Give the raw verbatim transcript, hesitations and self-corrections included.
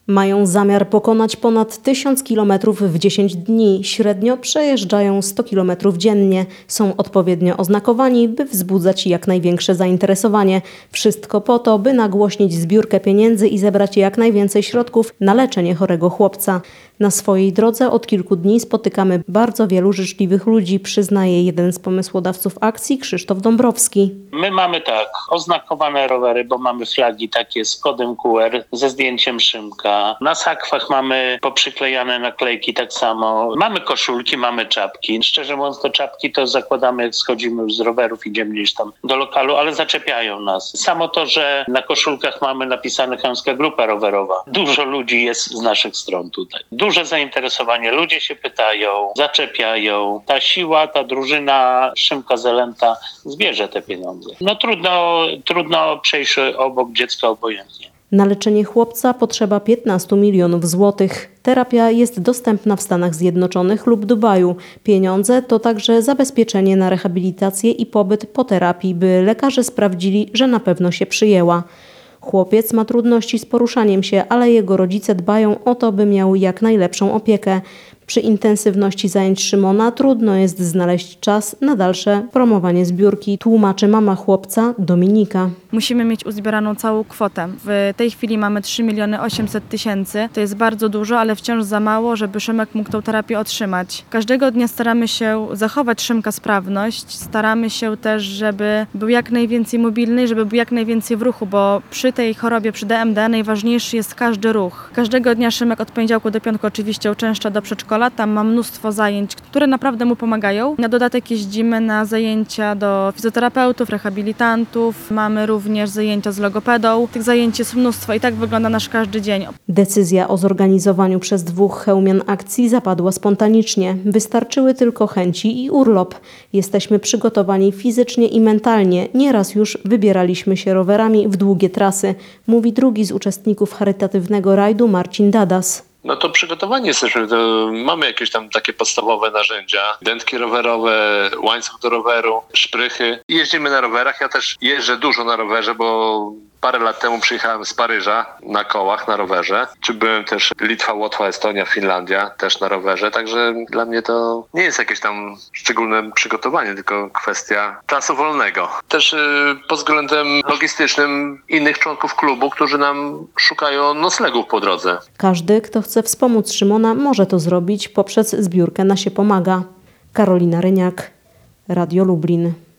Mają zamiar pokonać ponad tysiąc kilometrów w dziesięć dni. Średnio przejeżdżają sto kilometrów dziennie. Są odpowiednio oznakowani, by wzbudzać jak największe zainteresowanie. Wszystko po to, by nagłośnić zbiórkę pieniędzy i zebrać jak najwięcej środków na leczenie chorego chłopca. Na swojej drodze od kilku dni spotykamy bardzo wielu życzliwych ludzi, przyznaje jeden z pomysłodawców akcji, Krzysztof Dąbrowski. My mamy tak, oznakowane rowery, bo mamy flagi takie z kodem Q R, ze zdjęciem Szymka. Na sakwach mamy poprzyklejane naklejki tak samo. Mamy koszulki, mamy czapki. Szczerze mówiąc, to czapki to zakładamy, jak schodzimy już z rowerów, idziemy gdzieś tam do lokalu, ale zaczepiają nas. Samo to, że na koszulkach mamy napisane Chełmska Grupa Rowerowa. Dużo ludzi jest z naszych stron tutaj. Duże zainteresowanie, ludzie się pytają, zaczepiają. Ta siła, ta drużyna Szymka Zelenta zbierze te pieniądze. No trudno, trudno przejść obok dziecka obojętnie. Na leczenie chłopca potrzeba piętnaście milionów złotych. Terapia jest dostępna w Stanach Zjednoczonych lub Dubaju. Pieniądze to także zabezpieczenie na rehabilitację i pobyt po terapii, by lekarze sprawdzili, że na pewno się przyjęła. Chłopiec ma trudności z poruszaniem się, ale jego rodzice dbają o to, by miał jak najlepszą opiekę. Przy intensywności zajęć Szymona trudno jest znaleźć czas na dalsze promowanie zbiórki, tłumaczy mama chłopca Dominika. Musimy mieć uzbieraną całą kwotę. W tej chwili mamy trzy miliony osiemset tysięcy. To jest bardzo dużo, ale wciąż za mało, żeby Szymek mógł tą terapię otrzymać. Każdego dnia staramy się zachować Szymka sprawność. Staramy się też, żeby był jak najwięcej mobilny, żeby był jak najwięcej w ruchu, bo przy tej chorobie, przy D M D najważniejszy jest każdy ruch. Każdego dnia Szymek od poniedziałku do piątku oczywiście uczęszcza do przedszkola. Tam ma mnóstwo zajęć, które naprawdę mu pomagają. Na dodatek jeździmy na zajęcia do fizjoterapeutów, rehabilitantów. Mamy również zajęcia z logopedą. Tych zajęć jest mnóstwo i tak wygląda nasz każdy dzień. Decyzja o zorganizowaniu przez dwóch chełmian akcji zapadła spontanicznie. Wystarczyły tylko chęci i urlop. Jesteśmy przygotowani fizycznie i mentalnie. Nieraz już wybieraliśmy się rowerami w długie trasy, mówi drugi z uczestników charytatywnego rajdu Marcin Dadas. No to przygotowani jesteśmy, to mamy jakieś tam takie podstawowe narzędzia, dętki rowerowe, łańcuch do roweru, szprychy. Jeździmy na rowerach, ja też jeżdżę dużo na rowerze, bo parę lat temu przyjechałem z Paryża na kołach, na rowerze. Czy byłem też Litwa, Łotwa, Estonia, Finlandia też na rowerze, także dla mnie to nie jest jakieś tam szczególne przygotowanie, tylko kwestia czasu wolnego. Też yy, pod względem logistycznym innych członków klubu, którzy nam szukają noclegów po drodze. Każdy, kto chce wspomóc Szymona, może to zrobić poprzez zbiórkę Na się pomaga. Karolina Ryniak, Radio Lublin.